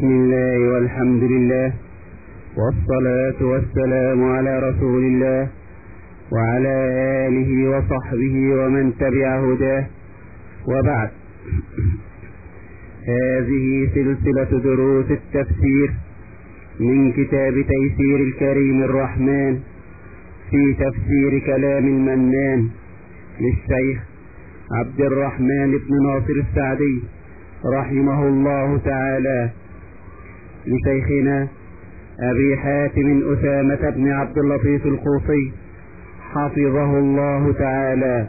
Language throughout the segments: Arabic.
بسم الله والحمد لله والصلاة والسلام على رسول الله وعلى آله وصحبه ومن تبع هداه، وبعد. هذه سلسلة دروس التفسير من كتاب تيسير الكريم الرحمن في تفسير كلام المنان للشيخ عبد الرحمن بن ناصر السعدي رحمه الله تعالى، لشيخنا أبي حاتم أسامة بن عبد اللطيف القوصي حفظه الله تعالى.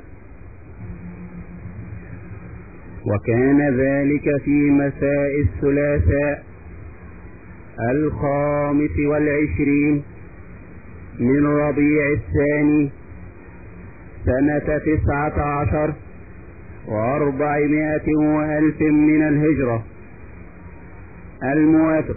وكان ذلك في مساء الثلاثاء 25 من ربيع الثاني سنة 19 و400 وألف من الهجرة، الموافق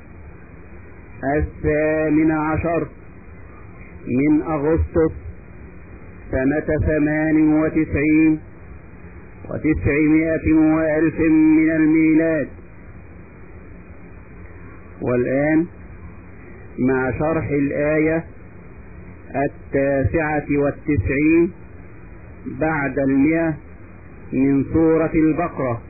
18 من أغسطس سنة 98 و900 وألف من الميلاد. والآن مع شرح الآية 99 بعد 100 من سورة البقرة.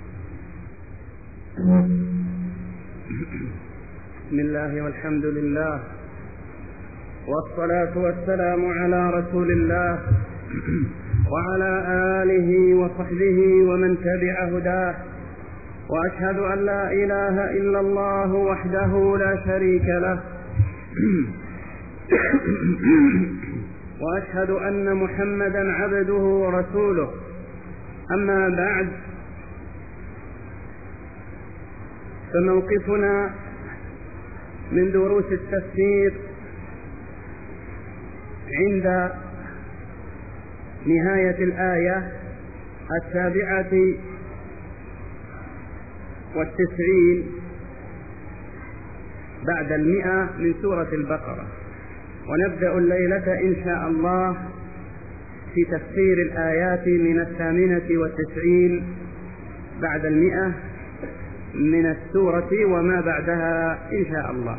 بسم الله والحمد لله والصلاة والسلام على رسول الله وعلى آله وصحبه ومن تبع هداه، وأشهد أن لا إله إلا الله وحده لا شريك له وأشهد أن محمدا عبده ورسوله. أما بعد، فموقفنا من دروس التفسير عند نهاية الآية 97 بعد 100 من سورة البقرة، ونبدأ الليلة إن شاء الله في تفسير الآيات من 98 بعد 100 من السورة وما بعدها إن شاء الله.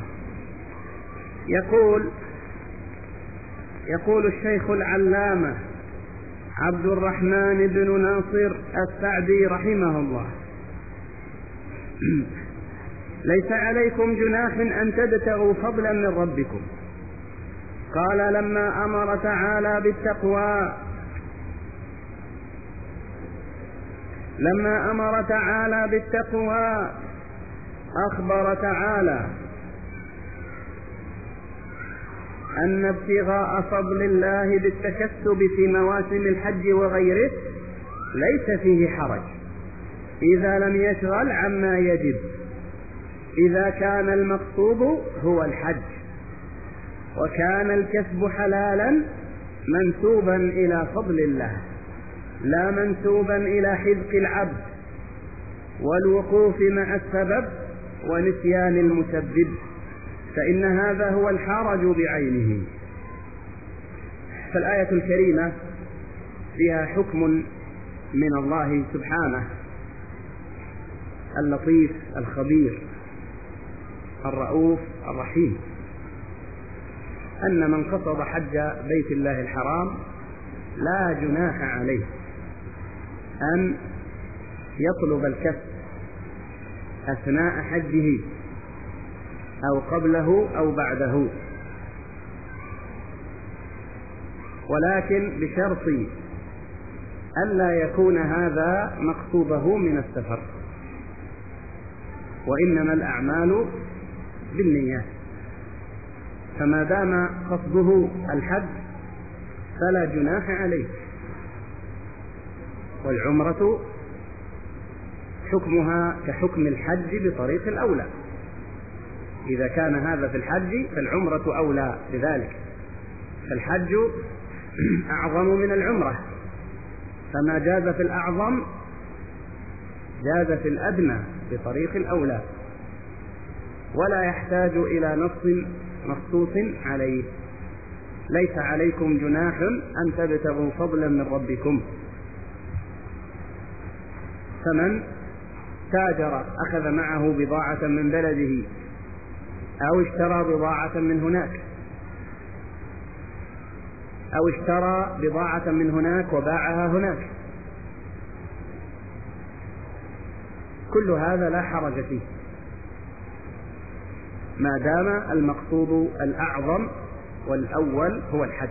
يقول الشيخ العلامة عبد الرحمن بن ناصر السعدي رحمه الله: ليس عليكم جناح أن تبتغوا فضلا من ربكم. قال لما أمر تعالى بالتقوى أخبر تعالى أن ابتغاء فضل الله بالتكسب في مواسم الحج وغيره ليس فيه حرج إذا لم يشغل عما يجب، إذا كان المقصود هو الحج، وكان الكسب حلالا منسوبا إلى فضل الله لا منسوبا إلى حذق العبد والوقوف مع السبب ونسيان المسبب، فإن هذا هو الحرج بعينه. فالآية الكريمة فيها حكم من الله سبحانه اللطيف الخبير الرؤوف الرحيم، أن من قصد حج بيت الله الحرام لا جناح عليه أن يطلب الكسب أثناء حجه أو قبله أو بعده، ولكن بشرط ألا يكون هذا مقصوده من السفر، وإنما الأعمال بالنيات، فما دام قصده الحج فلا جناح عليه. والعمرة حكمها كحكم الحج بطريق الأولى، إذا كان هذا في الحج فالعمرة أولى بذلك، فالحج أعظم من العمرة، فما جاز في الأعظم جاز في الأدنى بطريق الأولى، ولا يحتاج إلى نص مخصوص عليه. ليس عليكم جناح أن تبتغوا فضلا من ربكم، فمن تاجر أخذ معه بضاعة من بلده أو اشترى بضاعة من هناك أو اشترى بضاعة من هناك وباعها هناك، كل هذا لا حرج فيه ما دام المقصود الأعظم والأول هو الحج.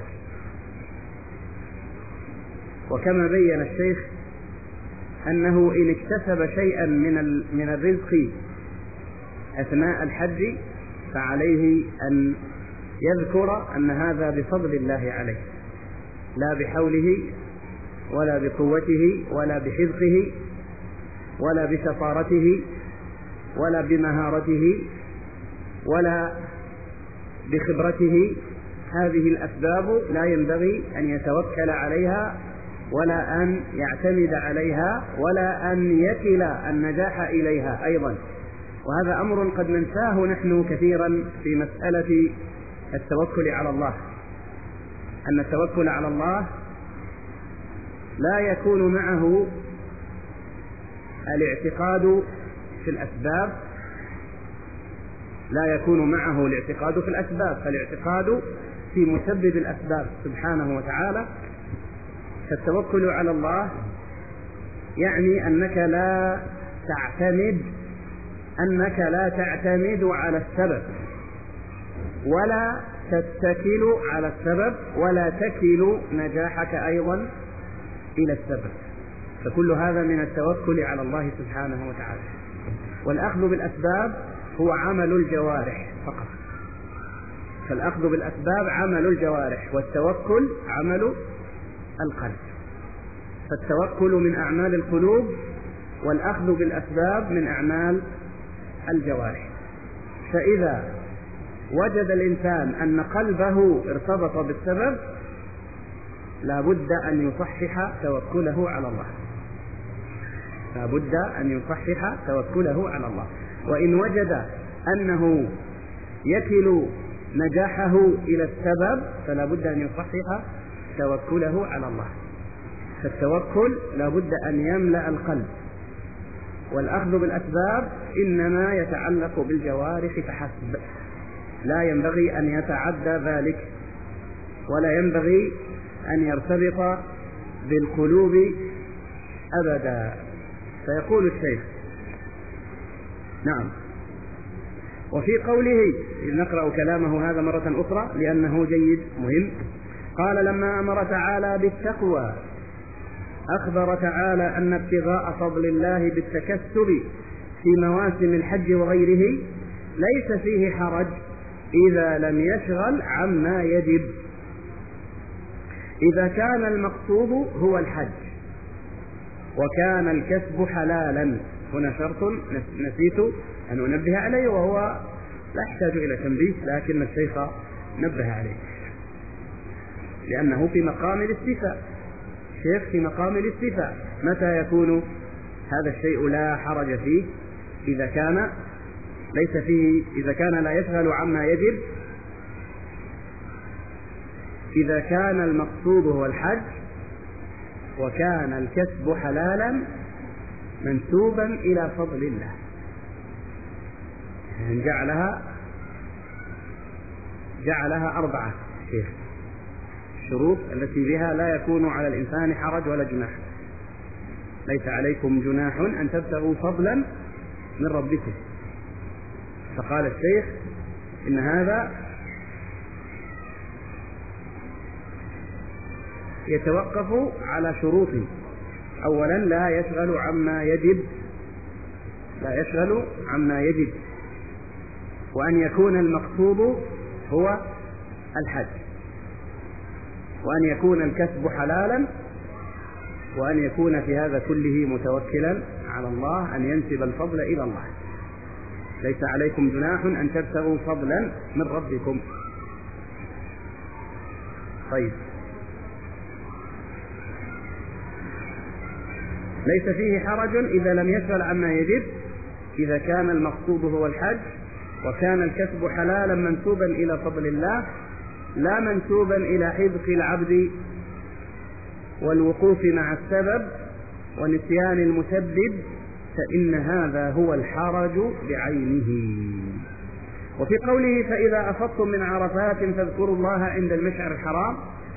وكما بين الشيخ أنه إن اكتسب شيئا من الرزق أثناء الحج فعليه أن يذكر أن هذا بفضل الله عليه، لا بحوله ولا بقوته ولا بحذقه ولا بشطارته ولا بمهارته ولا بخبرته. هذه الأسباب لا ينبغي أن يتوكل عليها ولا أن يعتمد عليها ولا أن يكل النجاح إليها أيضا. وهذا أمر قد ننساه نحن كثيرا في مسألة التوكل على الله، أن التوكل على الله لا يكون معه الاعتقاد في الأسباب، لا يكون معه الاعتقاد في الأسباب، فالاعتقاد في مسبب الأسباب سبحانه وتعالى. فالتوكل على الله يعني أنك لا تعتمد على السبب ولا تتكل على السبب ولا تكل نجاحك أيضا إلى السبب، فكل هذا من التوكل على الله سبحانه وتعالى. والأخذ بالأسباب هو عمل الجوارح فقط، فالأخذ بالأسباب عمل الجوارح والتوكل عمل القلب، فالتوكل من أعمال القلوب والأخذ بالأسباب من أعمال الجوارح. فإذا وجد الإنسان أن قلبه ارتبط بالسبب لا بد أن يصحح توكله على الله، لا بد أن يصحح توكله على الله. وإن وجد أنه يكل نجاحه إلى السبب فلا بد أن يصحح توكله على الله. فالتوكل لا بد أن يملأ القلب، والأخذ بالأسباب إنما يتعلق بالجوارح فحسب، لا ينبغي أن يتعدى ذلك ولا ينبغي أن يرتبط بالقلوب أبدا. فيقول الشيخ نعم. وفي قوله، نقرأ كلامه هذا مرة أخرى لأنه جيد مهم. قال لما أمر تعالى بالتقوى أخبر تعالى أن ابتغاء فضل الله بالتكسب في مواسم الحج وغيره ليس فيه حرج إذا لم يشغل عما يجب، إذا كان المقصود هو الحج وكان الكسب حلالا. هنا شرط نسيت أن أنبه عليه وهو لا يحتاج إلى تنبيه، لكن الشيخ نبه عليه لأنه في مقام الاستيفاء. الشيخ في مقام الاستيفاء، متى يكون هذا الشيء لا حرج فيه؟ إذا كان ليس فيه، إذا كان لا يشغل عما يجب، إذا كان المقصود هو الحج وكان الكسب حلالا منسوبا إلى فضل الله. جعلها 4 شيخ الشروط التي بها لا يكون على الإنسان حرج ولا جناح. ليس عليكم جناح أن تبتغوا فضلا من ربكم. فقال الشيخ إن هذا يتوقف على شروط. أولا لا يشغل عما يجب، وأن يكون المقصود هو الحج، وأن يكون الكسب حلالا، وأن يكون في هذا كله متوكلا على الله، أن ينسب الفضل إلى الله. ليس عليكم جناح أن تبتغوا فضلا من ربكم. طيب، ليس فيه حرج إذا لم يشغل عما يجب، إذا كان المقصود هو الحج وكان الكسب حلالا منسوبا إلى فضل الله لا منسوبا إلى حذق العبد والوقوف مع السبب ونسيان المسبب فإن هذا هو الحرج بعينه. وفي قوله فإذا أفضتم من عرفات فاذكروا الله عند المشعر الحرام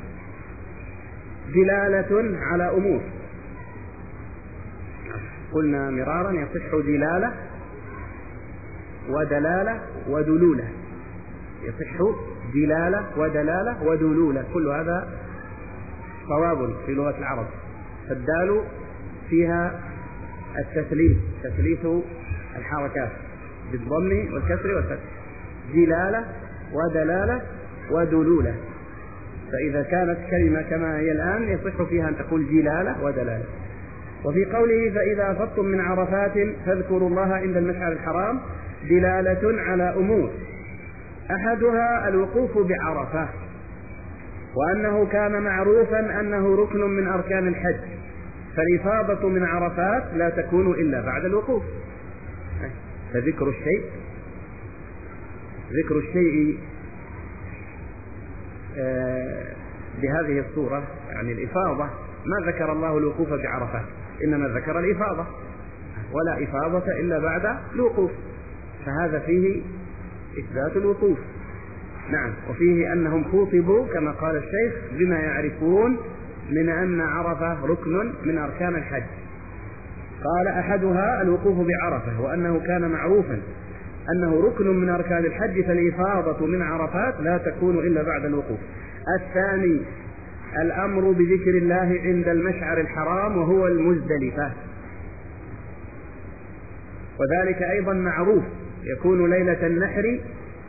دلالة على أمور، قلنا مرارا يصح دلالة ودلالة ودلولة، يصح دلالة ودلالة ودلولة، كل هذا صواب في لغة العرب. فالدال فيها تثليث الحركات بالضم والكسر والفتح، دلالة ودلالة ودلولة. فإذا كانت كلمة كما هي الآن يصح فيها أن تقول دلالة ودلالة. وفي قوله فإذا أفضتم من عرفات فاذكروا الله عند المشعر الحرام دلالة على أمور، أحدها الوقوف بعرفة، وأنه كان معروفا أنه ركن من أركان الحج، فالإفاضة من عرفات لا تكون إلا بعد الوقوف. فذكر الشيء بهذه الصورة، يعني الإفاضة، ما ذكر الله الوقوف بعرفات، إنما ذكر الإفاضة، ولا إفاضة إلا بعد الوقوف، فهذا فيه إثبات الوقوف. نعم. وفيه أنهم خوطبوا كما قال الشيخ بما يعرفون من أن عرفة ركن من أركان الحج. قال أحدها الوقوف بعرفة، وأنه كان معروفا أنه ركن من أركان الحج، فالإفاضة من عرفات لا تكون إلا بعد الوقوف. الثاني الأمر بذكر الله عند المشعر الحرام وهو المزدلفة، وذلك أيضا معروف، يكون ليلة النحر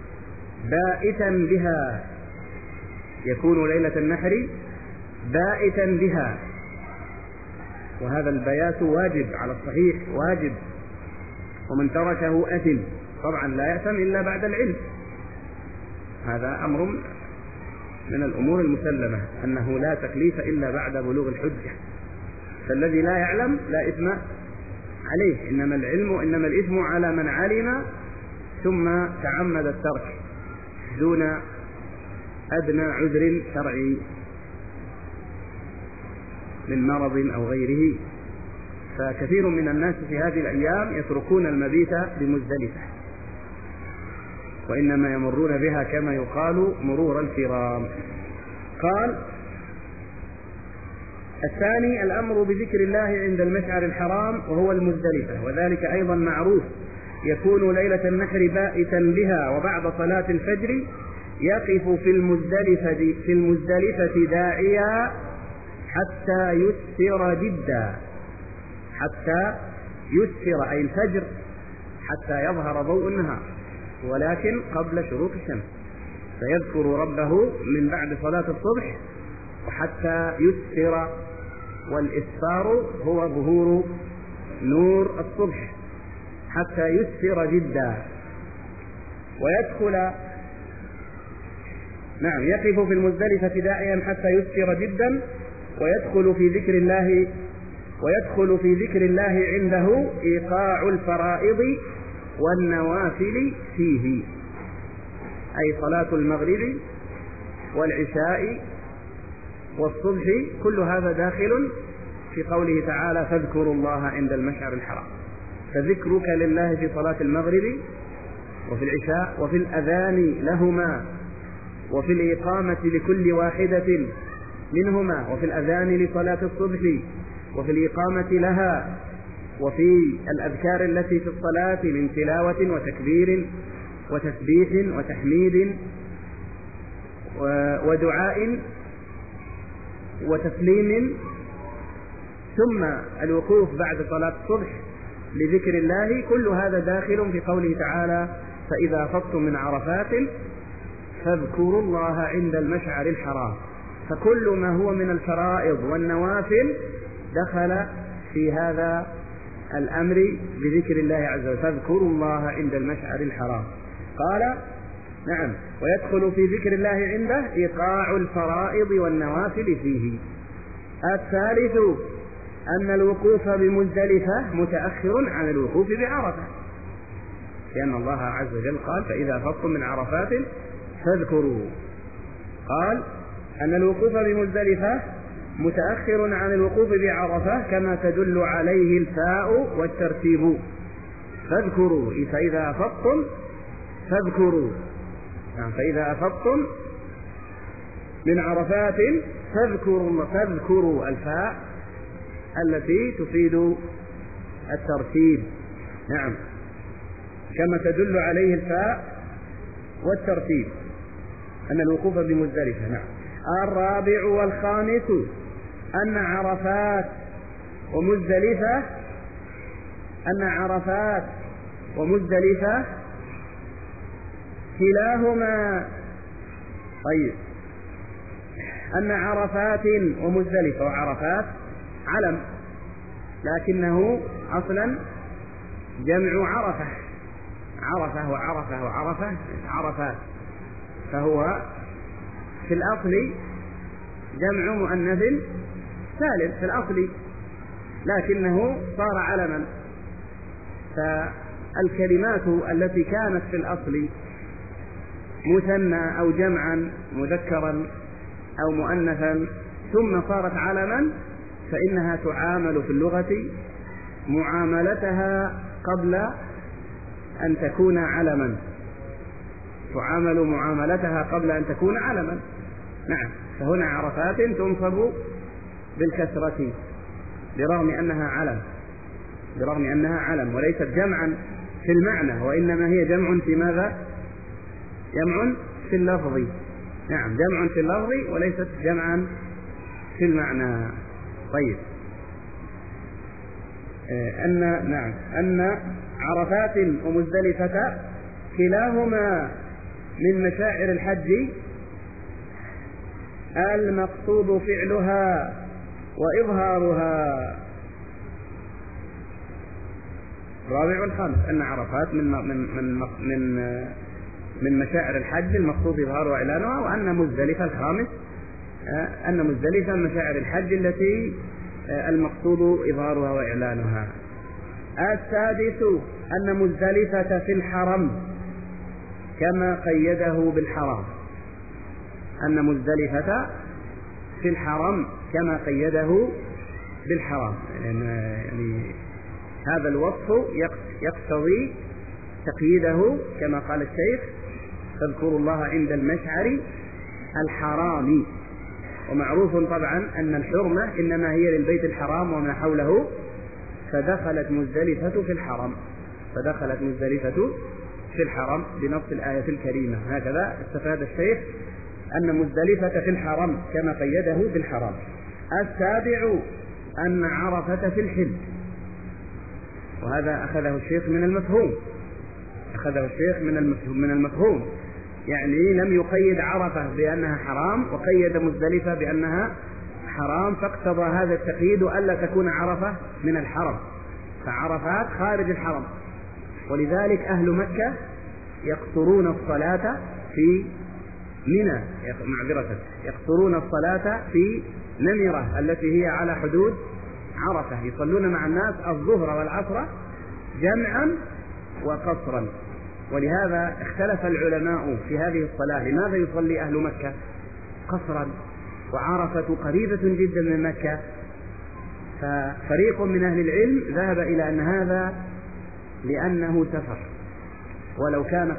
بائتا بها، وهذا البيات واجب على الصحيح، واجب، ومن تركه أثم، طبعا لا يأثم إلا بعد العلم، هذا أمر من الأمور المسلمة أنه لا تكليف إلا بعد بلوغ الحجة، فالذي لا يعلم لا إثم عليه، إنما الإثم على من علم ثم تعمد الترك دون أدنى عذر شرعي من مرض أو غيره. فكثير من الناس في هذه الأيام يتركون المبيت بمزدلفة، وإنما يمرون بها كما يقال مرور الكرام. قال الثاني الأمر بذكر الله عند المشعر الحرام وهو المزدلفة، وذلك أيضا معروف، يكون ليلة النحر بائتا بها، وبعد صلاة الفجر يقف في المزدلفة داعيا حتى يسفر جدا، حتى يسفر أي الفجر، حتى يظهر ضوء النهار، ولكن قبل شروق الشمس، فيذكر ربه من بعد صلاة الصبح وحتى يسفر، والإسفار هو ظهور نور الصبح، حتى يسفر جدا ويدخل، نعم، يقف في المزدلفة داعيا حتى يسفر جدا، ويدخل في ذكر الله عنده إيقاع الفرائض والنوافل فيه، أي صلاة المغرب والعشاء والصبح، كل هذا داخل في قوله تعالى فاذكروا الله عند المشعر الحرام. فذكرك لله في صلاة المغرب وفي العشاء وفي الأذان لهما، وفي الإقامة لكل واحدة منهما، وفي الأذان لصلاة الصبح، وفي الإقامة لها، وفي الأذكار التي في الصلاة من تلاوة وتكبير وتسبيح وتحميد ودعاء وتسليم، ثم الوقوف بعد صلاة الصبح لذكر الله، كل هذا داخل في قوله تعالى فإذا أفضتم من عرفات فاذكروا الله عند المشعر الحرام. فكل ما هو من الفرائض والنوافل دخل في هذا الأمر بذكر الله عز وجل، فاذكروا الله عند المشعر الحرام. قال نعم، ويدخل في ذكر الله عنده إيقاع الفرائض والنوافل فيه. الثالث أن الوقوف بمزدلفة متأخر عن الوقوف بعرفة، لأن الله عز وجل قال فإذا أفضتم من عرفات فاذكروا. قال أن الوقوف بمزدلفة متأخر عن الوقوف بعرفة كما تدل عليه الفاء والترتيب. فاذكروا، فإذا أفضتم فاذكروا، فإذا أفضتم من عرفات فاذكروا الفاء التي تفيد الترتيب. نعم، كما تدل عليه الفاء والترتيب أن الوقوف بمزدلفة. نعم. الرابع والخامس أن عرفات ومزدلفة كلاهما، طيب، أن عرفات ومزدلفة، وعرفات علم لكنه أصلا جمع عرفة عرفات، فهو في الأصل جمع مؤنث سالم في الأصل، لكنه صار علما. فالكلمات التي كانت في الأصل مثنى أو جمعا مذكرا أو مؤنثا ثم صارت علما، فإنها تعامل في اللغة معاملتها قبل أن تكون علما، تعامل معاملتها قبل أن تكون علما. نعم. فهنا عرفات تنصب بالكسرة برغم أنها علم وليست جمعا في المعنى، وإنما هي جمع في ماذا؟ جمع في اللفظ. نعم، جمع في اللفظ وليست جمعا في المعنى. طيب، أن عرفات ومزدلفة كلاهما من مشاعر الحج المقصود فعلها وإظهارها. الرابع والخامس أن عرفات من مشاعر الحج المقصود إظهارها وإعلانها، وأن مزدلفة الخامس أن مزدلفة من مشاعر الحج التي المقصود إظهارها وإعلانها. السادس أن مزدلفة في الحرم كما قيده بالحرام، أن مزدلفة في الحرم كما قيده بالحرام، يعني هذا الوصف يقتضي تقييده كما قال الشيخ: فاذكروا الله عند المشعر الحرام. ومعروف طبعا أن الحرمة إنما هي للبيت الحرام وما حوله، فدخلت مزدلفة في الحرم بنص الآية الكريمة. هكذا استفاد الشيخ أن مزدلفة في الحرم كما قيده بالحرام. السابع أن عرفة في الحل، وهذا أخذه الشيخ من المفهوم، يعني لم يقيد عرفة بأنها حرام وقيد مزدلفة بأنها حرام، فاقتضى هذا التقييد ألا تكون عرفة من الحرم، فعرفات خارج الحرم. ولذلك أهل مكة يقصرون الصلاة في منى، يقصرون الصلاة في نمرة التي هي على حدود عرفة، يصلون مع الناس الظهر والعصر جمعا وقصرا. ولهذا اختلف العلماء في هذه الصلاة، لماذا يصلي أهل مكة قصرا وعرفة قريبة جدا من مكة؟ ففريق من أهل العلم ذهب إلى أن هذا لأنه سفر، ولو كان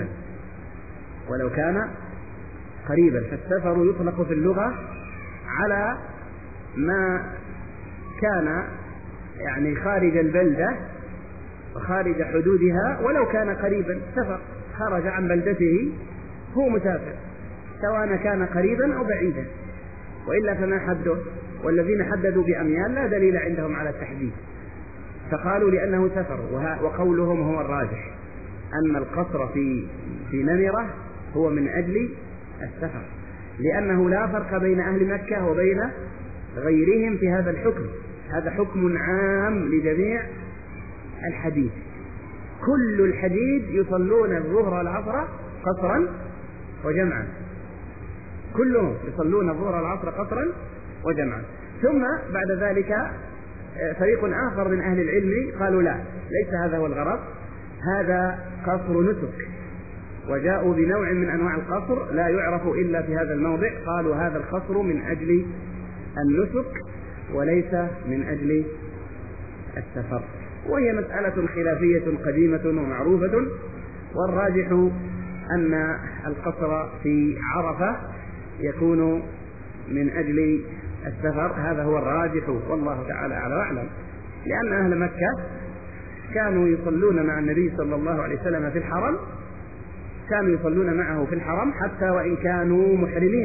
قريبا، فالسفر يطلق في اللغة على ما كان يعني خارج البلدة وخارج حدودها، ولو كان قريبا سفر، خرج عن بلدته هو مسافر، سواء كان قريبا أو بعيدا، وإلا فما حده. والذين حددوا بأميال لا دليل عندهم على التحديد، فقالوا لأنه سفر. وقولهم هو الراجح، أن القصر في نمرة هو من أجل السفر، لأنه لا فرق بين أهل مكة وبين غيرهم في هذا الحكم. هذا حكم عام لجميع الحديد، كل الحديد يصلون الظهر والعصر قصرا وجمعا، كلهم يصلون الظهر والعصر قصرا وجمعا. ثم بعد ذلك فريق آخر من أهل العلم قالوا لا، ليس هذا هو الغرض، هذا قصر نسك، وجاءوا بنوع من أنواع القصر لا يعرف إلا في هذا الموضع، قالوا هذا القصر من أجل النسك وليس من أجل السفر، وهي مسألة خلافية قديمة ومعروفة، والراجح أن القصر في عرفة يكون من أجل السفر، هذا هو الراجح والله تعالى أعلى وأعلم، لأن أهل مكة كانوا يصلون مع النبي صلى الله عليه وسلم في الحرم، كانوا يصلون معه في الحرم حتى وإن كانوا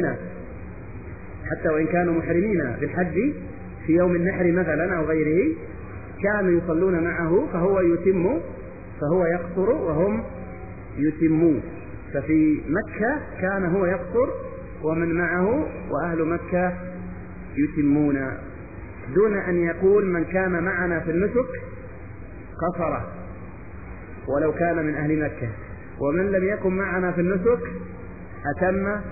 محرمين بالحج في يوم النحر مثلا أو غيره، كانوا يصلون معه فهو يقصر وهم يتمون. ففي مكة كان هو يقصر ومن معه وأهل مكة يتمون، دون أن يقول من كان معنا في النسك قصر ولو كان من أهل مكة، ومن لم يكن معنا في النسك أتم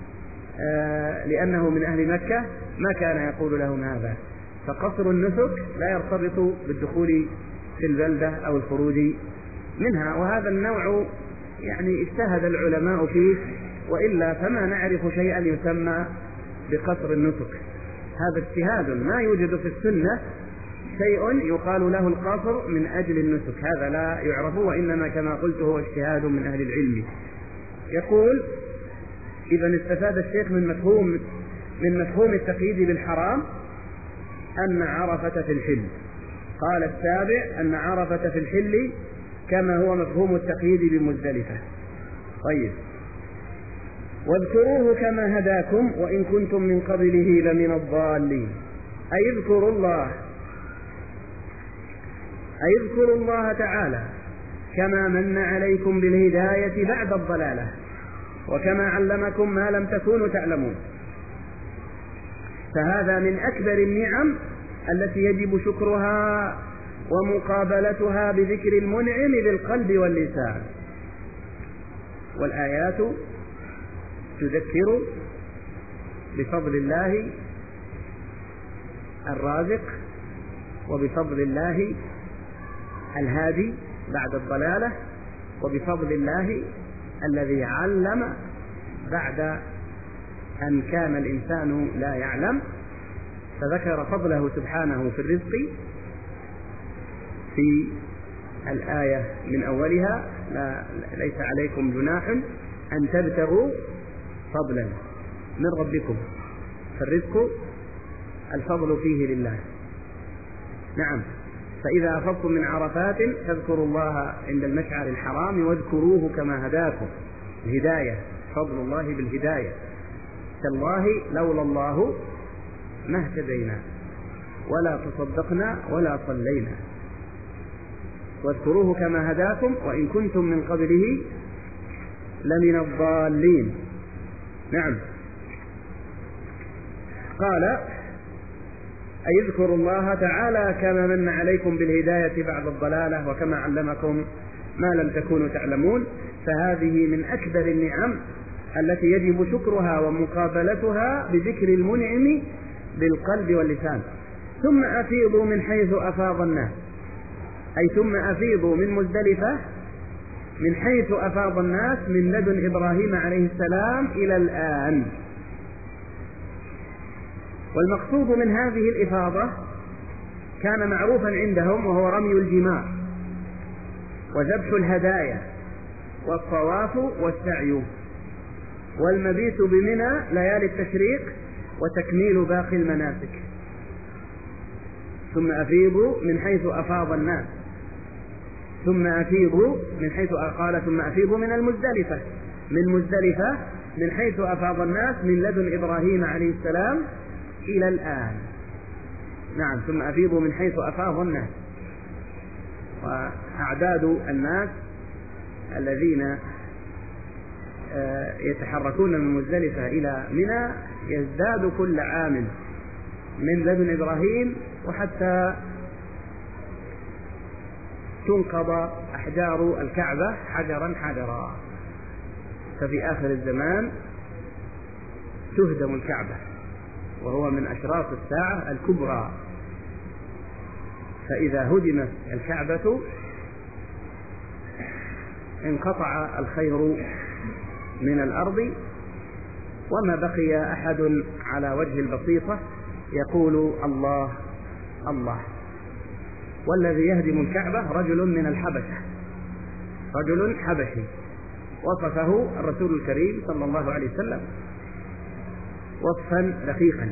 لأنه من أهل مكة، ما كان يقول لهم هذا. فقصر النسك لا يرتبط بالدخول في البلدة أو الخروج منها، وهذا النوع يعني اجتهد العلماء فيه، وإلا فما نعرف شيئا يسمى بقصر النسك، هذا اجتهاد، ما يوجد في السنة شيء يقال له القصر من أجل النسك، هذا لا يعرف، وإنما كما قلت هو اجتهاد من أهل العلم. يقول: إذا استفاد الشيخ من مفهوم التقييد بالحرام أن عرفة في الحل. قال السابع: أن عرفة في الحل كما هو مفهوم التقييد بمزدلفة. طيب: واذكروه كما هداكم وإن كنتم من قبله لمن الضالين. أي اذكروا الله تعالى كما من عليكم بالهداية بعد الضلالة، وكما علمكم ما لم تكونوا تعلمون، فهذا من أكبر النعم التي يجب شكرها ومقابلتها بذكر المنعم بالقلب واللسان. والآيات تذكر بفضل الله الرازق وبفضل الله الهادي بعد الضلالة وبفضل الله الذي علم بعد أن كان الإنسان لا يعلم، فذكر فضله سبحانه في الرزق في الآية من أولها: ليس عليكم جناح أن تبتغوا فضلا من ربكم، فالرزق الفضل فيه لله. نعم. فإذا أفضتم من عرفات فاذكروا الله عند المشعر الحرام واذكروه كما هداكم. الهداية، فضل الله بالهداية. تالله لولا الله ما اهتدينا ولا تصدقنا ولا صلينا. واذكروه كما هداكم وإن كنتم من قبله لمن الضالين. نعم. قال: أي اذكروا الله تعالى كما من عليكم بالهداية بعد الضلالة وكما علمكم ما لم تكونوا تعلمون، فهذه من أكبر النعم التي يجب شكرها ومقابلتها بذكر المنعم بالقلب واللسان. ثم أفيضوا من حيث أفاض الناس، أي ثم أفيضوا من مزدلفة من حيث أفاض الناس من لدن إبراهيم عليه السلام إلى الآن. والمقصود من هذه الإفاضة كان معروفا عندهم، وهو رمي الجمار وذبح الهدايا والطواف والسعي والمبيت بمنى ليالي التشريق وتكميل باقي المناسك. ثم أفيضوا من حيث أفاض الناس، ثم أفيضوا من حيث قال ثم أفيضوا من المزدلفة، من مزدلفة من حيث أفاض الناس من لدن إبراهيم عليه السلام إلى الآن. نعم. ثم أفيضوا من حيث أفاض الناس. وأعداد الناس الذين يتحركون من مزدلفة إلى منى يزداد كل عام من لدن إبراهيم، وحتى تنقض أحجار الكعبة حجرا حجرا، ففي آخر الزمان تهدم الكعبة، وهو من أشراط الساعة الكبرى. فإذا هدمت الكعبة انقطع الخير من الأرض، وما بقي أحد على وجه البسيطة يقول الله الله. والذي يهدم الكعبة رجل من الحبشة، رجل حبشي، وصفه الرسول الكريم صلى الله عليه وسلم وصفا دقيقا،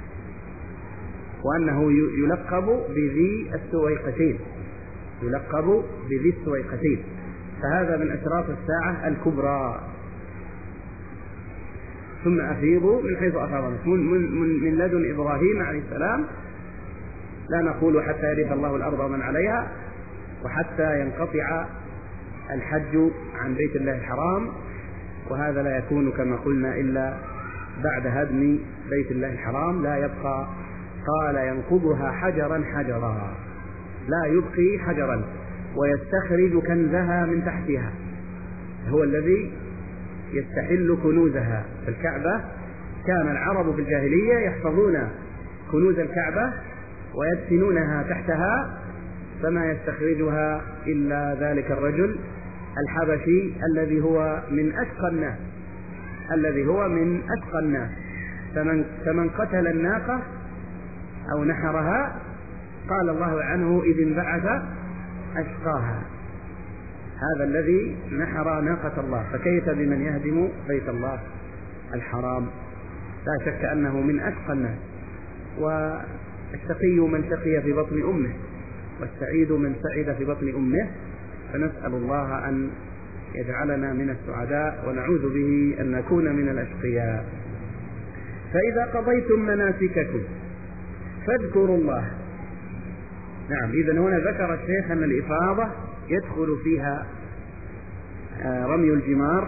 وأنه يلقب بذي السويقتين، يلقب بذي السويقتين، فهذا من أشراط الساعة الكبرى. ثم أفيضوا من حيث أفاض من لدن إبراهيم عليه السلام، لا نقول حتى يرث الله الأرض ومن عليها، وحتى ينقطع الحج عن بيت الله الحرام، وهذا لا يكون كما قلنا إلا بعد هدم بيت الله الحرام، لا يبقى. قال ينقضها حجرا حجرا، لا يبقي حجرا، ويستخرج كنزها من تحتها، هو الذي يستحل كنوزها. في الكعبة كان العرب في الجاهلية يحفظون كنوز الكعبة ويدفنونها تحتها، فما يستخرجها إلا ذلك الرجل الحبشي الذي هو من أشقى الناس، الذي هو من أشقى الناس. فمن قتل الناقة أو نحرها قال الله عنه إذ انبعث أشقاها، هذا الذي نحر ناقة الله، فكيف بمن يهدم بيت الله الحرام؟ لا شك أنه من أشقى الناس. والشقي من شقي في بطن أمه، والسعيد من سعد في بطن أمه، فنسأل الله أن يجعلنا من السعداء، ونعوذ به أن نكون من الأشقياء. فإذا قضيتم مناسككم فاذكروا الله. نعم، إذن هنا ذكر الشيخ أن الإفاضة يدخل فيها رمي الجمار،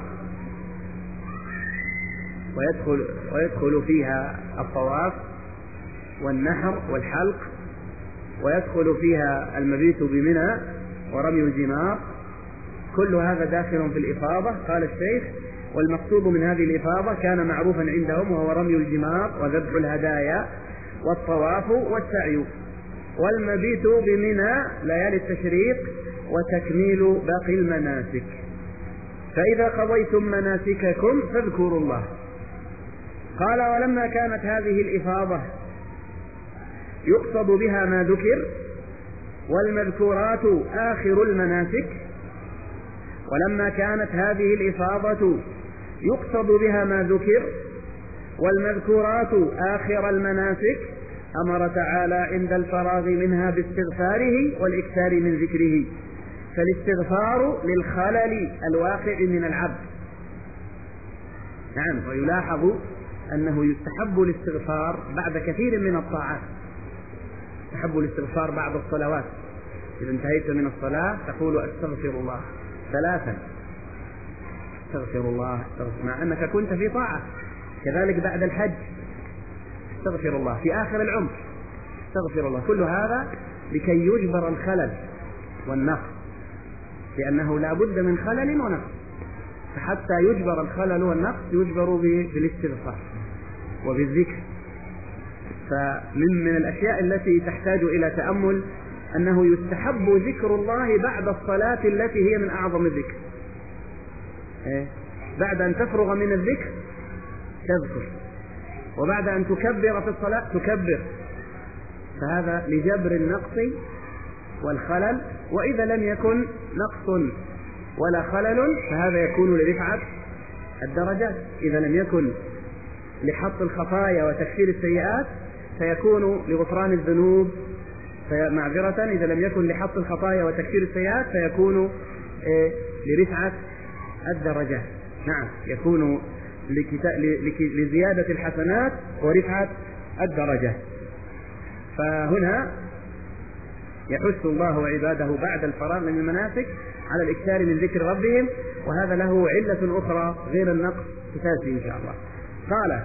ويدخل فيها الطواف والنحر والحلق، ويدخل فيها المبيت بمنى ورمي الجمار، كل هذا داخل في الإفاضة. قال الشيخ: والمقصود من هذه الإفاضة كان معروفا عندهم، وهو رمي الجمار وذبح الهدايا والطواف والسعي والمبيت بمنى ليالي التشريق وتكميل باقي المناسك. فإذا قضيتم مناسككم فاذكروا الله. قال: ولما كانت هذه الإفاضة يقصد بها ما ذكر والمذكورات آخر المناسك، ولما كانت هذه الإفاضة يقصد بها ما ذكر والمذكورات آخر المناسك، أمر تعالى عند الفراغ منها باستغفاره والإكثار من ذكره، فالاستغفار للخلل الواقع من العبد. نعم، ويلاحظ أنه يستحب الاستغفار بعد كثير من الطاعات، يستحب الاستغفار بعد الصلوات. إذا انتهيت من الصلاة تقول: أستغفر الله 3، استغفر الله، مع أنك كنت في طاعة. كذلك بعد الحج استغفر الله، في آخر العمر استغفر الله. كل هذا لكي يجبر الخلل والنقص، لأنه لا بد من خلل ونقص، فحتى يجبر الخلل والنقص يجبر بالاستغفار وبالذكر. فمن الأشياء التي تحتاج إلى تأمل أنه يستحب ذكر الله بعد الصلاة التي هي من أعظم الذكر. بعد أن تفرغ من الذكر تذكر، وبعد أن تكبر في الصلاة تكبر، فهذا لجبر النقص والخلل. وإذا لم يكن نقص ولا خلل فهذا يكون لرفعة الدرجات. إذا لم يكن لحط الخطايا وتكفير السيئات فيكون لغفران الذنوب، معذرة، إذا لم يكن لحط الخطايا وتكفير السيئات فيكون لرفعة الدرجات. نعم، يكون لزيادة الحسنات ورفعة الدرجات. فهنا يحث الله عباده بعد الفراغ من المناسك على الإكثار من ذكر ربهم، وهذا له علة أخرى غير النقص تأتي إن شاء الله. قال: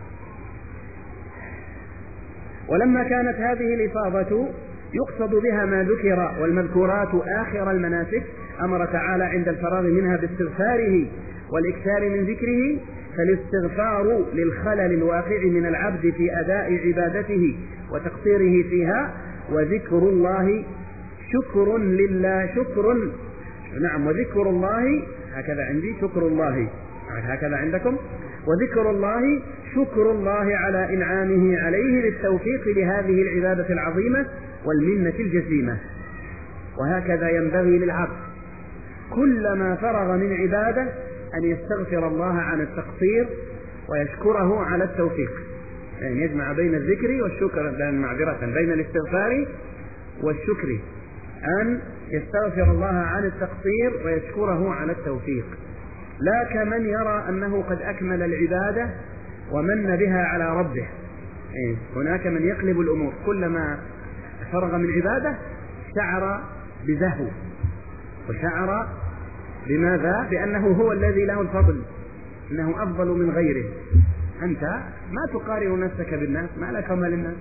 ولما كانت هذه الإفاضة يقصد بها ما ذكر والمذكورات آخر المناسك، أمر تعالى عند الفراغ منها باستغفاره والإكثار من ذكره، فالاستغفار للخلل الواقع من العبد في أداء عبادته وتقصيره فيها، وذكر الله شكر لله، شكر. نعم، وذكر الله هكذا عندي، شكر الله هكذا عندكم. وذكر الله شكر الله على إنعامه عليه بالتوفيق لهذه العبادة العظيمة والمنة الجسيمة. وهكذا ينبغي للعبد كلما فرغ من عبادة أن يستغفر الله عن التقصير ويشكره على التوفيق، يعني يجمع بين الذكر والشكر، بين الاستغفار والشكر، أن يستغفر الله عن التقصير ويشكره على التوفيق، لا كمن يرى أنه قد أكمل العبادة ومن بها على ربه. هناك من يقلب الأمور، كلما فرغ من عبادة شعر بزهو وشعر بماذا؟ بأنه هو الذي له الفضل، أنه أفضل من غيره. أنت ما تقارن نفسك بالناس، ما لك وما للناس،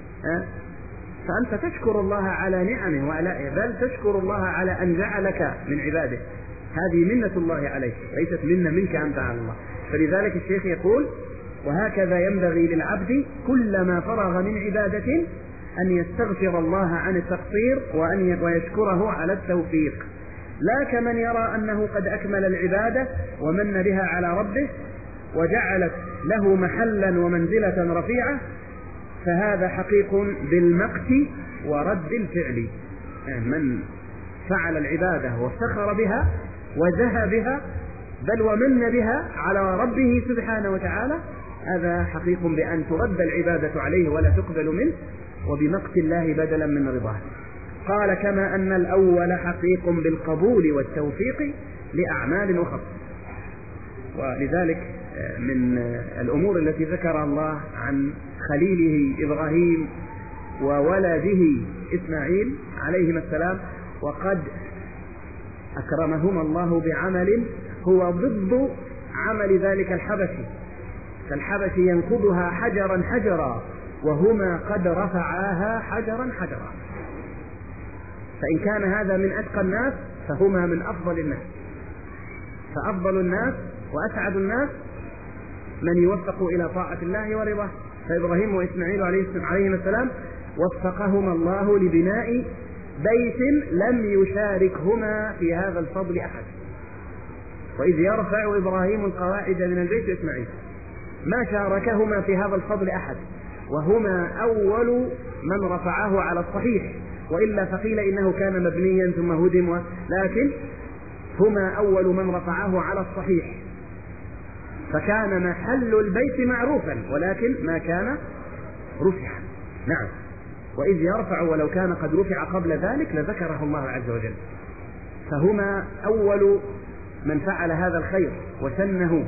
فأنت تشكر الله على نعمه وآلائه، بل تشكر الله على أن جعلك من عباده. هذه منة الله عليك، ليست منة منك أنت على الله. فلذلك الشيخ يقول: وهكذا ينبغي للعبد كلما فرغ من عبادة أن يستغفر الله عن التقصير ويشكره على التوفيق، لا كمن يرى أنه قد أكمل العبادة ومن بها على ربه وجعلت له محلا ومنزلة رفيعة، فهذا حقيق بالمقت ورد الفعل. من فعل العبادة وافتخر بها وزهى بها بل ومن بها على ربه سبحانه وتعالى، هذا حقيق بأن ترد العبادة عليه ولا تقبل منه، وبمقت الله بدلا من رضاه. قال: كما أن الأول حقيق بالقبول والتوفيق لأعمال أخرى. ولذلك من الأمور التي ذكر الله عن خليله إبراهيم وولده إسماعيل عليهما السلام: وقد أكرمهما الله بعمل هو ضد عمل ذلك الحبشي، فالحبشي ينقضها حجرا حجرا وهما قد رفعاها حجرا حجرا. فإن كان هذا من أتقى الناس فهما من أفضل الناس، فأفضل الناس وأسعد الناس من يوفق إلى طاعة الله ورضاه. فإبراهيم وإسماعيل عليهما السلام وفقهما الله لبناء بيت لم يشاركهما في هذا الفضل أحد. وإذ يرفع إبراهيم القواعد من البيت وإسماعيل، ما شاركهما في هذا الفضل أحد، وهما أول من رفعه على الصحيح، وإلا فقيل إنه كان مبنيا ثم هدم، لكن هما أول من رفعه على الصحيح، فكان محل البيت معروفا ولكن ما كان رفعا. نعم، وإذ يرفع ولو كان قد رفع قبل ذلك لذكره الله عز وجل. فهما أول من فعل هذا الخير وسنه،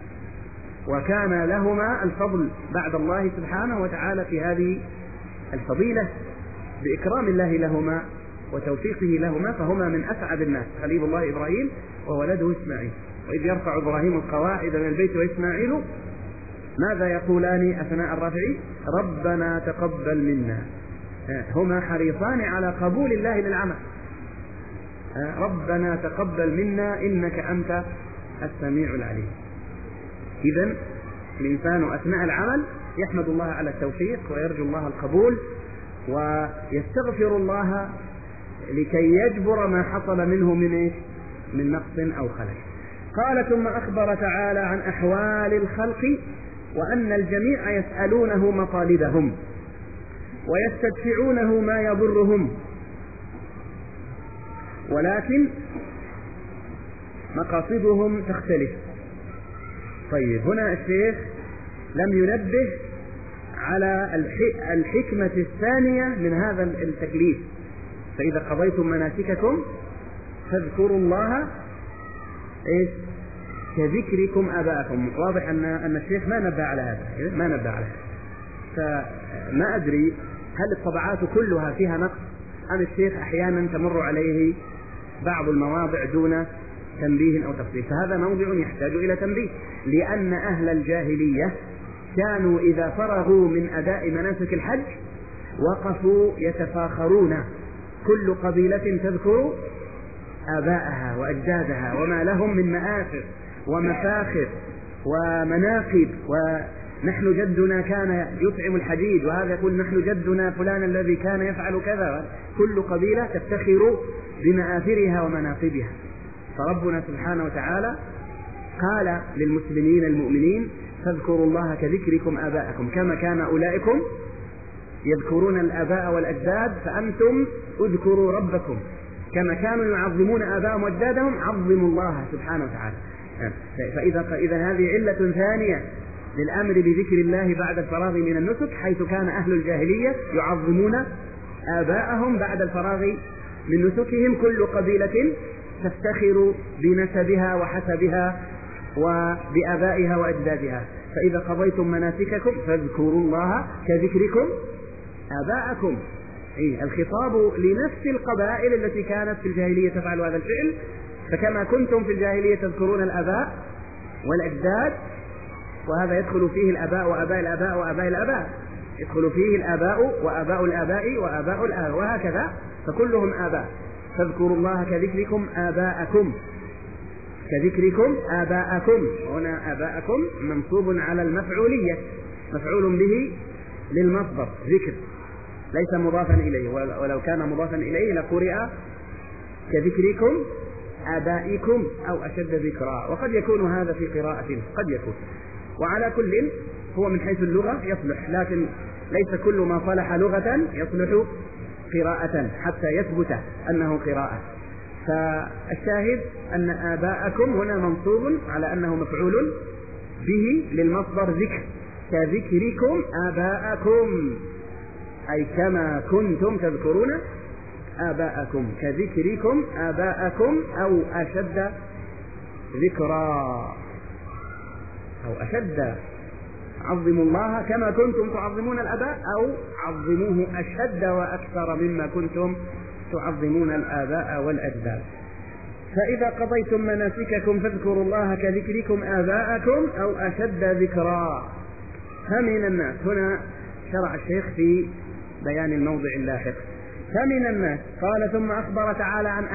وكان لهما الفضل بعد الله سبحانه وتعالى في هذه الفضيلة بإكرام الله لهما وتوفيقه لهما، فهما من أسعد الناس، خليل الله إبراهيم وولده إسماعيل. وإذ يرفع إبراهيم القواعد من البيت وإسماعيل ماذا يقولان أثناء الرفع؟ ربنا تقبل منا. هما حريصان على قبول الله للعمل. ربنا تقبل منا إنك أنت السميع العليم. إذن الإنسان أثناء العمل يحمد الله على التوفيق ويرجو الله القبول ويستغفر الله لكي يجبر ما حصل منه من نقص أو خلل. قال: ثم أخبر تعالى عن أحوال الخلق وأن الجميع يسألونه مطالبهم ويستدفعونه ما يضرهم، ولكن مقاصدهم تختلف. طيب، هنا الشيخ لم ينبه على الحكمة الثانية من هذا التكليف: فإذا قضيتم مناسككم فاذكروا الله كذكركم آباءكم. واضح أن الشيخ ما نبه على هذا، فما أدري هل الطبعات كلها فيها نقص أم الشيخ أحيانا تمر عليه بعض المواضع دون تنبيه أو تفصيل. فهذا موضع يحتاج إلى تنبيه، لأن أهل الجاهلية كانوا إذا فرغوا من أداء مناسك الحج وقفوا يتفاخرون، كل قبيلة تذكر آباءها وأجدادها وما لهم من مآثر ومفاخر ومناقب، ونحن جدنا كان يطعم الحديد، وهذا يقول نحن جدنا فلان الذي كان يفعل كذا. كل قبيلة تفتخر بمآثرها ومناقبها. فربنا سبحانه وتعالى قال للمسلمين المؤمنين فاذكروا الله كذكركم آباءكم، كما كان أولئكم يذكرون الآباء والأجداد فأنتم اذكروا ربكم، كما كانوا يعظمون آباءهم وأجدادهم عظموا الله سبحانه وتعالى. فإذا هذه علة ثانية للأمر بذكر الله بعد الفراغ من النسك، حيث كان أهل الجاهلية يعظمون آباءهم بعد الفراغ من نسكهم، كل قبيلة تفتخر بنسبها وحسبها وبآبائها وأجدادها. فإذا قضيتم مناسككم فاذكروا الله كذكركم آباءكم. الخطاب لنفس القبائل التي كانت في الجاهلية تفعل هذا الفعل، فكما كنتم في الجاهلية تذكرون الآباء والأجداد، وهذا يدخل فيه الآباء وآباء الآباء وآباء الآباء، يدخل فيه الآباء وآباء الآباء وآباء الآباء، وهكذا، فكلهم آباء. فاذكروا الله كذكركم آباءكم، كذكركم آباءكم. هنا آباءكم منصوب على المفعولية، مفعول به للمصدر ذكر، ليس مضافا إليه، ولو كان مضافا إليه لقرئ كذكركم آبائكم أو أشد ذكرا، وقد يكون هذا في قراءة، قد يكون. وعلى كل هو من حيث اللغة يصلح، لكن ليس كل ما صلح لغة يصلح قراءة حتى يثبت أنه قراءة. فالشاهد أن آباءكم هنا منصوب على أنه مفعول به للمصدر ذكر، كذكركم آباءكم، أي كما كنتم تذكرون آباءكم، كذكركم آباءكم أو أشد ذكرا، أو أشد. عظموا الله كما كنتم تعظمون الآباء، أو عظموه أشد وأكثر مما كنتم تعظمون الآباء والأجداد. فإذا قضيتم مناسككم فاذكروا الله كذكركم آباءكم أو أشد ذكرا. فمن الناس، هنا شرع الشيخ في بيان الموضع اللاحق، فمن الناس قال ثم أخبر تعالى عن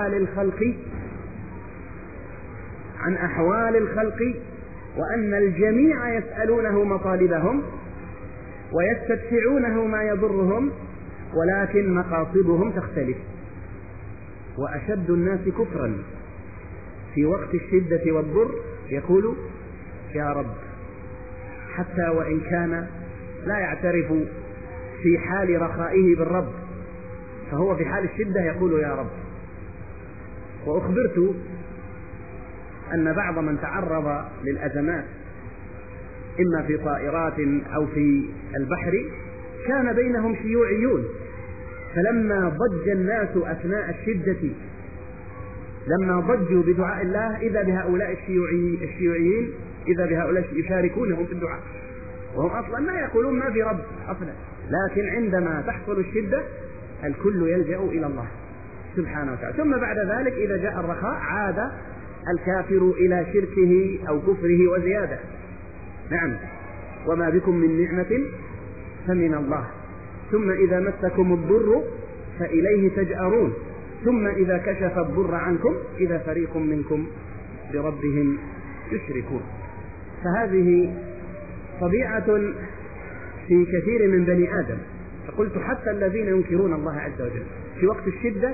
أحوال الخلق وأن الجميع يسألونه مطالبهم ويستدفعونه ما يضرهم، ولكن مقاصدهم تختلف. وأشد الناس كفرا في وقت الشدة والضر يقول يا رب، حتى وإن كان لا يعترف في حال رخائه بالرب، فهو في حال الشدة يقول يا رب. وأخبرت أن بعض من تعرض للأزمات إما في طائرات أو في البحر كان بينهم شيوعيون، فلما ضج الناس أثناء الشدة، لما ضجوا بدعاء الله إذا بهؤلاء الشيوعيين إذا بهؤلاء يشاركونهم في الدعاء، وهم أصلا ما يقولون ما في رب أصلا، لكن عندما تحصل الشدة الكل يلجأ إلى الله سبحانه وتعالى. ثم بعد ذلك إذا جاء الرخاء عاد الكافر إلى شركه أو كفره وزيادة. نعم، وما بكم من نعمة فمن الله، ثم إذا مسكم الضر فإليه تجأرون، ثم إذا كشف الضر عنكم إذا فريق منكم بربهم يشركون. فهذه طبيعة في كثير من بني آدم. فقلت حتى الذين ينكرون الله عز وجل في وقت الشدة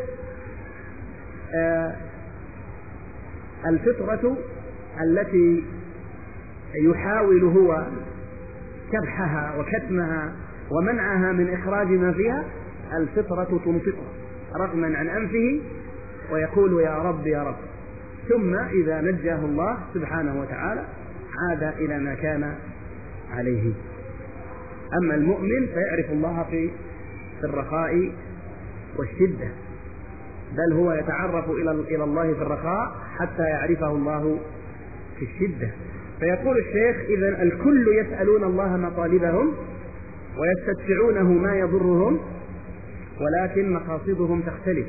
الفطرة التي يحاول هو كبحها وكتمها ومنعها من إخراج ما فيها، الفطرة تنطقه رغما عن أنفه ويقول يا رب يا رب، ثم إذا نجاه الله سبحانه وتعالى عاد إلى ما كان عليه. أما المؤمن فيعرف الله في الرخاء والشدة، بل هو يتعرف إلى الله في الرخاء حتى يعرفه الله في الشدة. فيقول الشيخ إذن الكل يسألون الله مطالبهم ويستدفعونه ما يضرهم، ولكن مقاصدهم تختلف.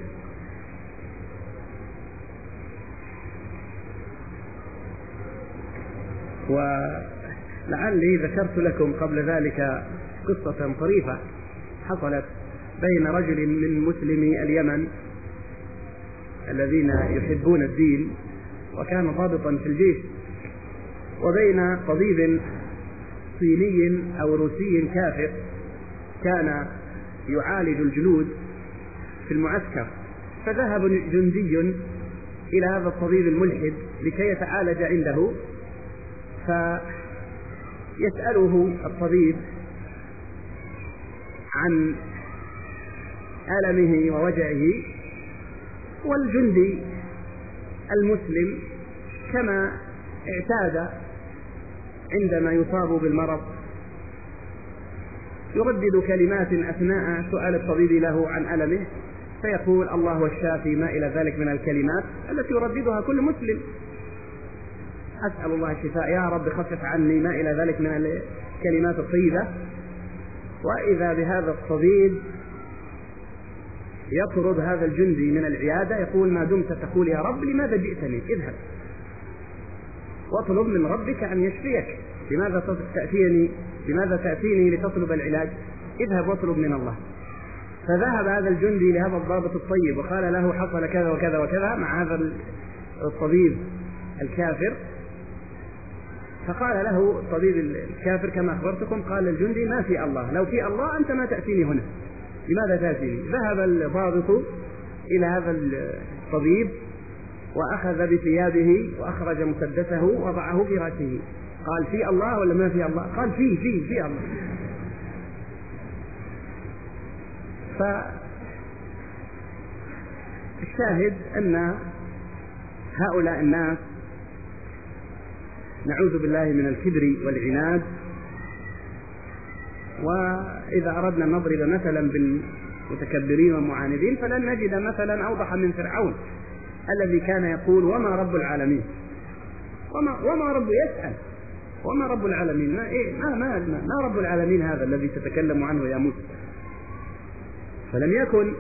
ولعلي ذكرت لكم قبل ذلك قصة طريفة حصلت بين رجل من مسلمي اليمن الذين يحبون الدين وكان ضابطا في الجيش، وبين طبيب صيني أو روسي كافر كان يعالج الجنود في المعسكر. فذهب جندي إلى هذا الطبيب الملحد لكي يتعالج عنده، فيسأله الطبيب عن ألمه ووجعه، والجندي المسلم كما اعتاد عندما يصاب بالمرض يردد كلمات أثناء سؤال الطبيب له عن ألمه، فيقول الله هو الشافي، ما إلى ذلك من الكلمات التي يرددها كل مسلم. أسأل الله الشفاء، يا رب خفف عني، ما إلى ذلك من الكلمات الطيبة. وإذا بهذا الطبيب يطرد هذا الجندي من العيادة، يقول ما دمت تقول يا رب لماذا جئتني؟ اذهب واطلب من ربك أن يشفيك، لماذا تأتيني لتطلب العلاج؟ اذهب واطلب من الله. فذهب هذا الجندي لهذا الضابط الطيب وقال له حصل كذا وكذا وكذا مع هذا الطبيب الكافر، فقال له الطبيب الكافر كما أخبرتكم، قال الجندي ما في الله، لو في الله أنت ما تأتيني هنا، لماذا تأتيني؟ ذهب الضابط إلى هذا الطبيب وأخذ بثيابه وأخرج مسدسه ووضعه في رأسه، قال في الله ولا ما في الله؟ قال في الله. فالشاهد أن هؤلاء الناس نعوذ بالله من الكبر والعناد. وإذا أردنا أن نضرب مثلا بالمتكبرين والمعاندين فلن نجد مثلا أوضح من فرعون الذي كان يقول وما رب العالمين، وما رب يسأل وما رب العالمين، ما رب العالمين هذا الذي تتكلم عنه يا موسى؟ فلم يكن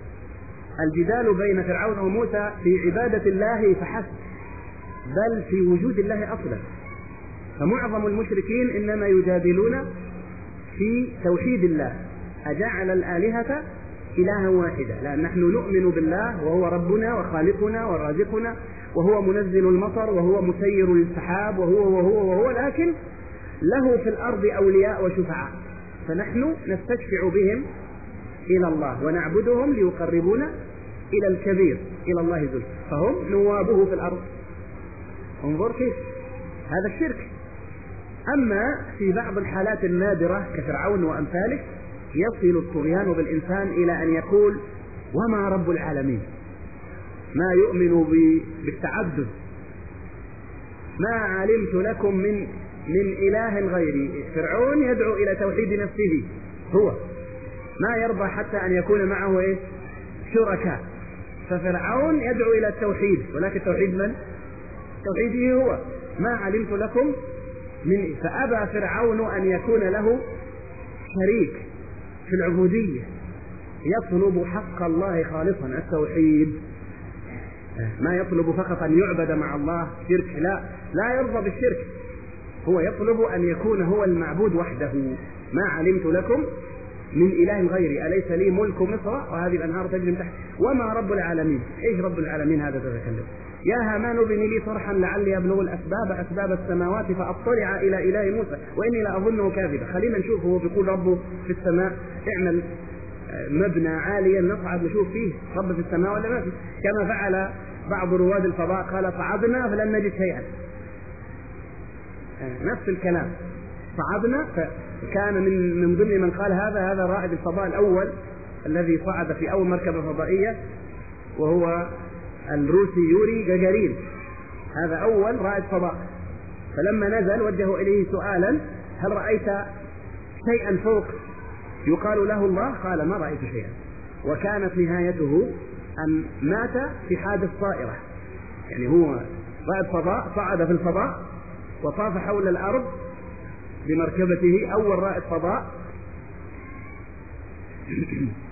الجدال بين فرعون وموسى في عبادة الله فحسب، بل في وجود الله أصلا. فمعظم المشركين إنما يجادلون في توحيد الله، أجعل الآلهة إلها واحدة؟ لا، نحن نؤمن بالله وهو ربنا وخالقنا ورازقنا وهو منزل المطر وهو مسير السحاب وهو لكن له في الأرض أولياء وشفعاء، فنحن نستشفع بهم إلى الله ونعبدهم ليقربونا إلى الكبير إلى الله ذل، فهم نوابه في الأرض. انظر كيف هذا الشرك. أما في بعض الحالات النادرة كفرعون وأمثاله يصل الطغيان بالإنسان إلى أن يقول وما رب العالمين، ما يؤمن بالتعدد، ما علمت لكم من إله غيري. فرعون يدعو إلى توحيد نفسه، هو ما يرضى حتى أن يكون معه شركاء. ففرعون يدعو إلى التوحيد، ولكن توحيد من؟ توحيده هو، ما علمت لكم من. فأبى فرعون أن يكون له شريك في العبودية، يطلب حق الله خالصا التوحيد، ما يطلب فقط أن يعبد مع الله شرك، لا يرضى بالشرك، هو يطلب أن يكون هو المعبود وحده. ما علمت لكم من إله غيري، أليس لي ملك مصر وهذه الأنهار تجري من تحت؟ وما رب العالمين؟ إيش رب العالمين هذا تتكلم؟ يا هامان ابن لي صرحا لعلي أبلغ أسباب السماوات فأطلع إلى إله موسى وإني لأظنه كاذبا. خلينا نشوف، هو بيقول ربه في السماء، اعمل مبنى عاليا نصعد نشوف فيه رب في السماء ولا ما فيه، كما فعل بعض رواد الفضاء، قال صعدنا فلن نجد شيئا، نفس الكلام، صعدنا. فكان من ضمن من قال هذا رائد الفضاء الأول الذي صعد في أول مركبة فضائية، وهو الروسي يوري جاجارين، هذا أول رائد فضاء. فلما نزل وجهوا إليه سؤالا هل رأيت شيئا فوق يقال له الله؟ قال ما رأيت شيئا. وكانت نهايته أن مات في حادث طائرة، يعني هو رائد فضاء صعد في الفضاء وطاف حول الأرض بمركبته، أول رائد فضاء